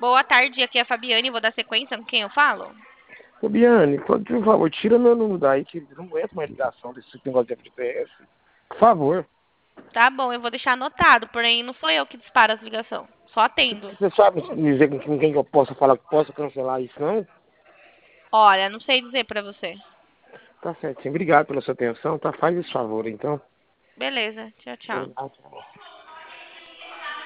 Boa tarde, aqui é a Fabiane, vou dar sequência com quem eu falo? Ô, Biane, por favor, tira meu número daí, que eu não aguento mais ligação desse negócio de FGTS. Por favor. Tá bom, eu vou deixar anotado, porém não sou eu que disparo as ligações, só atendo. Você sabe me dizer com quem que eu posso falar que possa cancelar isso, não? Olha, não sei dizer pra você. Tá certinho. Obrigado pela sua atenção, tá? Faz esse favor, então. Beleza, tchau, tchau. Obrigado.